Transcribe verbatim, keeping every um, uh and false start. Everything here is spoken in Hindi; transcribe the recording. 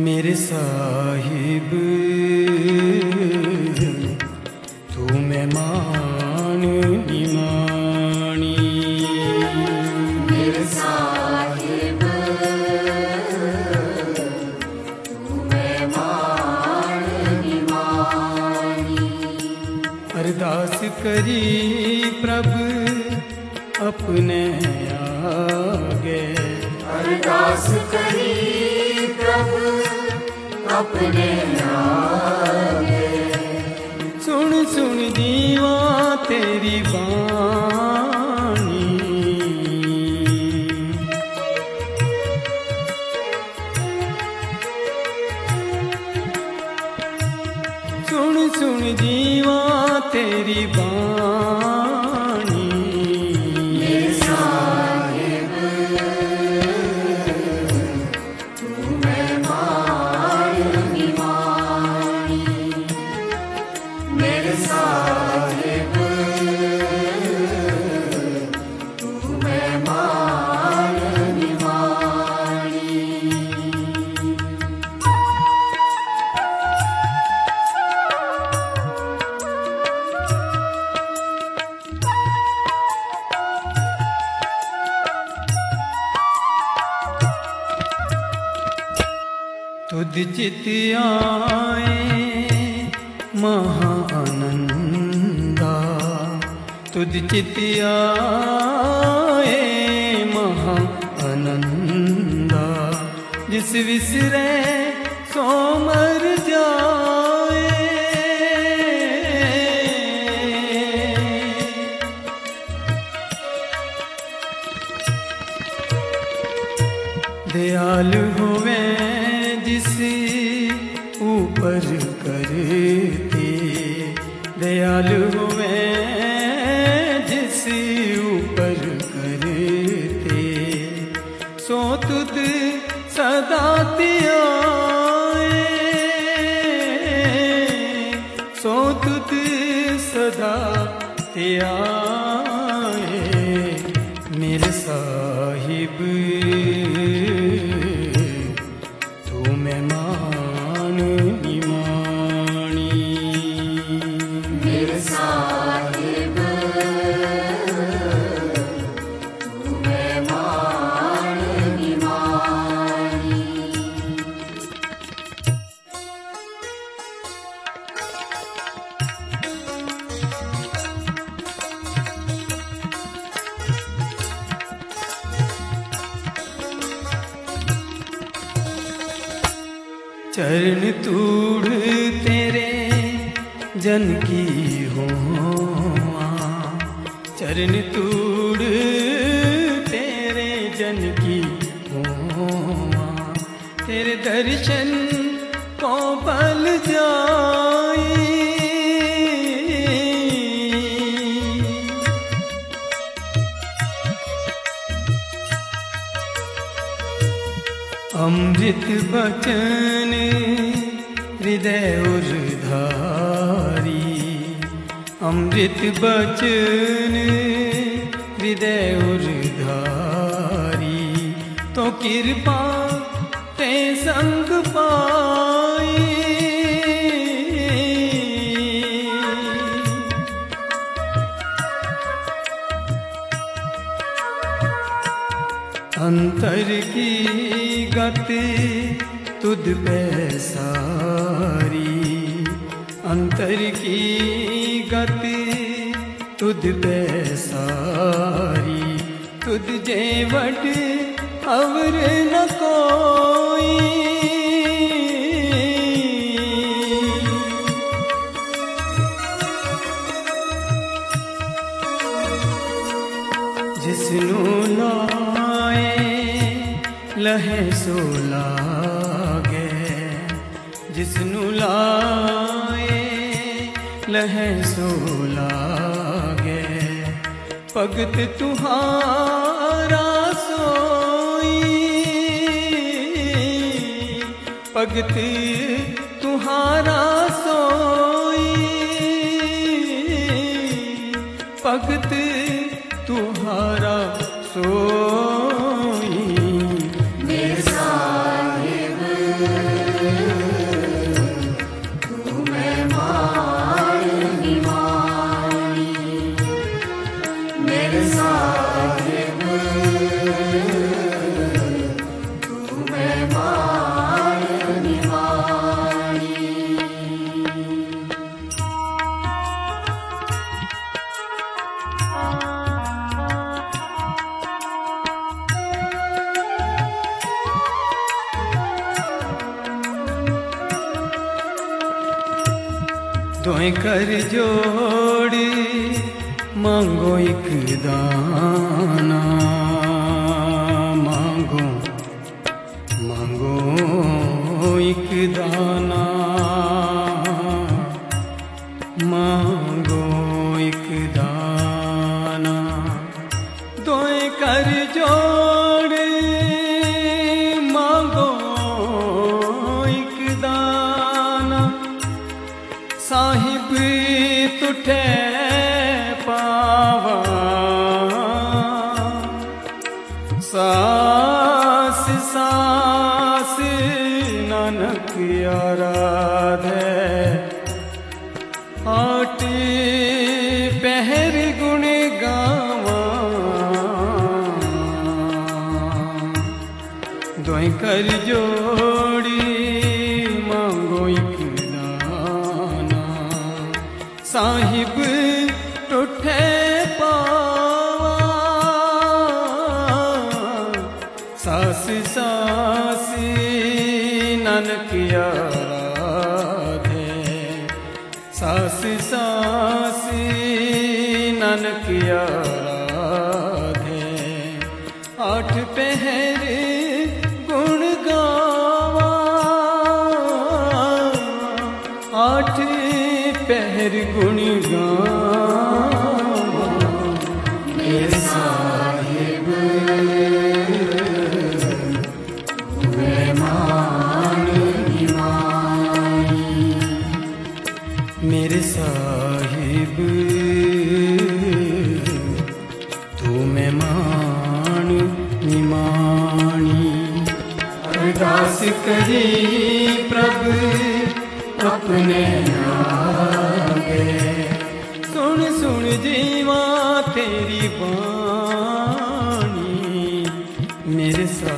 मेरे साहिब तू मेहमान निमानी। मेरे साहिब तू मेहमान निमानी। अरदास करी प्रभु अपने आगे। अरदास करी प्रभु अपने आगे। सुन सुन जीवा तेरी वाणी। सुन सुन जीवा तेरी वाणी। मेरे साहिब तू मेहमान निमानी। मेरे साहिब तू मेहमान निमानी। तुद चित आए महा आनंदा। तुद चित आए महा आनंदा। जिस विसरे सो मर जाए। दयाल होवे जिस ऊपर करते। दयाल होवे जिस ऊपर करते। सो तुद सदा त्याए। सो तुद सदा त्याए। मेरे साहिब तू मेहमान निमानी। मेरे साहिब तू मेहमान निमानी। चरण तूड़ तेरे जन की हो। चरण तूड़ तेरे जन की हो। तेरे दर्शन को बल जाई। अमृत बचन हृदय उर्धारी। अमृत बचन हृदय उर्धारी। तो कृपा ते संग पाई। अंतर की गति तुद पे सारी। अंतर की गति तुद पे सारी। तुद जेवट अवर न कोई। जिसनु लाए लहे सो लागे। जिसनु लाए लहे सो लागे। भगत तुहारा सोई। भगत तुहारा सोई। भगत तुहारा सोई। मेरे साहिब दोए कर जोड़ी मांगो एक दाना, मांगो मांगो एक दाना, मांगो एक दाना। दोए कर जोड़ी मांगो एक दाना, साहिब तुठे पावा सास सास नानक आराधे। आठ पहर गुण गावा दोए कर जोड़ी मांगो एक दाना, साहिब टूटे पावा सास सास नानक आराधे। सास सास नानक आराधे। आठ पहर गुण गावा, आठ पहर गुण गावा। मेरे साहिब तुम्हें मान निमानी, मेरे साहिब तुम्हें मान निमानी। अरदास करी प्रभु अपने आगे, सुन सुन जीवा तेरी बानी। मेरे